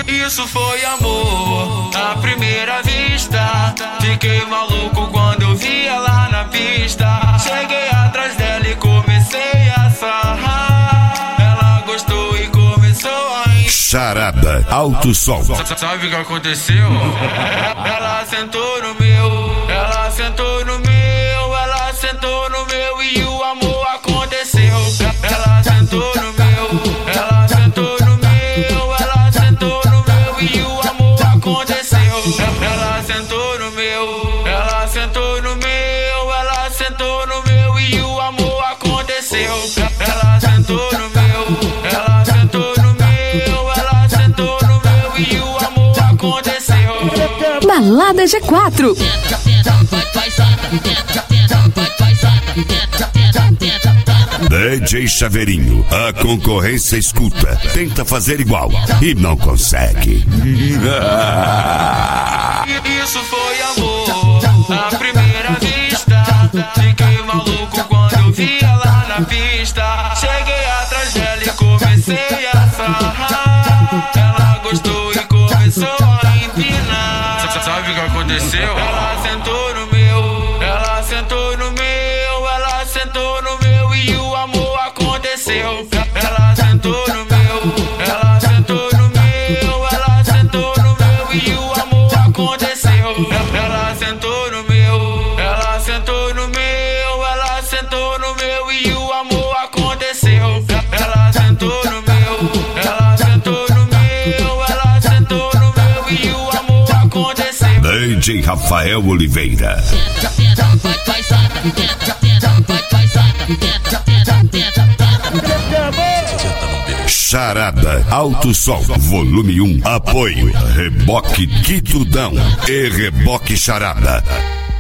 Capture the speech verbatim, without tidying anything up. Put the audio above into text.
Isso foi amor à primeira vista. Fiquei maluco quando eu vi ela na pista. Cheguei atrás dela e comecei a sarrar. Ela gostou e começou a encher. Charada, alto som. Sabe o que aconteceu? Ela sentou no meu, ela sentou no meu, ela sentou no meu e o amor aconteceu. Ela sentou no meu, ela sentou no meu, ela sentou no meu e o amor aconteceu. Ela sentou no meu, ela sentou no meu, ela sentou no meu e o amor aconteceu. Ela sentou no meu, ela sentou no meu, ela sentou no meu e o amor aconteceu. Balada G quatro. D J Chaveirinho, a concorrência escuta, tenta fazer igual e não consegue. Isso foi amor à primeira vista. Fiquei maluco quando eu vi ela na pista. Cheguei atrás dela e comecei a sarrar. Ela gostou e começou a empinar. Sabe o que aconteceu? Ela sentou no meu, ela sentou no meu, ela sentou no meu e o amor aconteceu. Ela sentou no meu, ela sentou no meu, ela sentou no meu e o amor aconteceu. Ela sentou no meu, ela sentou no meu, ela sentou no meu e o amor aconteceu. Ela sentou no meu, ela sentou no meu, ela sentou no meu e o amor aconteceu. D J Rafael Oliveira. Charada, alto som, volume um, apoio, Reboque Quitudão e Reboque Charada.